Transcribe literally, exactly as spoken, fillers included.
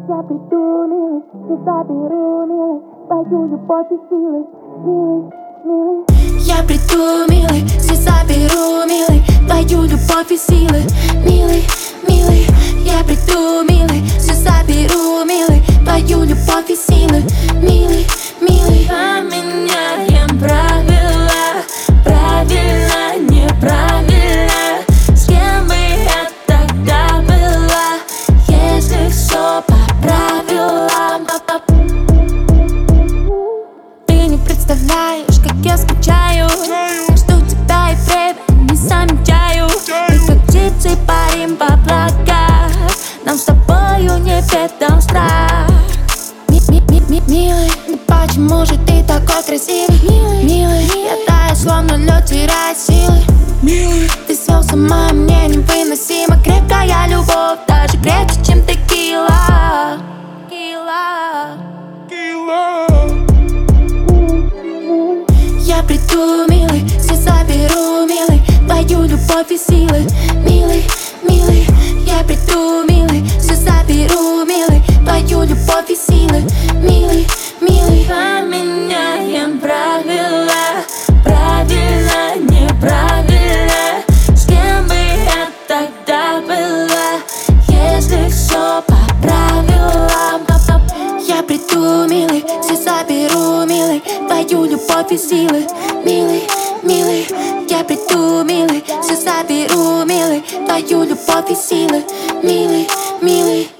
Я приду, милый, все заберу, милый, твою любовь и силы, милый, милый. Я приду, милый, все заберу, милый, твою любовь и силы, милый, милый. Я приду, милый, все заберу, милый, твою любовь и силы, милый, милый. Поменяем правила, правильно, неправильно. С кем бы я тогда была, если все по правилам? Ты не представляешь, как я скучаю, жду тебя и время не замечаю. Мы как птицы парим в облаках, нам с тобою не ведом страх. Милый, ну почему же ты такой красивый? Милый, милый, я таю, словно лед, теряя силы. Милый, ты свел сама, мне невыносимо. Крепкая любовь, даже крепче, чем текила. Кила, кила. Я приду, милый, все заберу, милый, твою любовь и силы, милый, милый. Я приду, милый, все заберу, милый, твою любовь и силы, милый, милый. Поменяем правила, правильно, неправильно. С кем бы я тогда была, если все по правилам? Я приду, милый, все заберу, милый, твою любовь и силы, милый, милый. Я приду, милый, все заберу, милый, твою любовь и силы, милый, милый.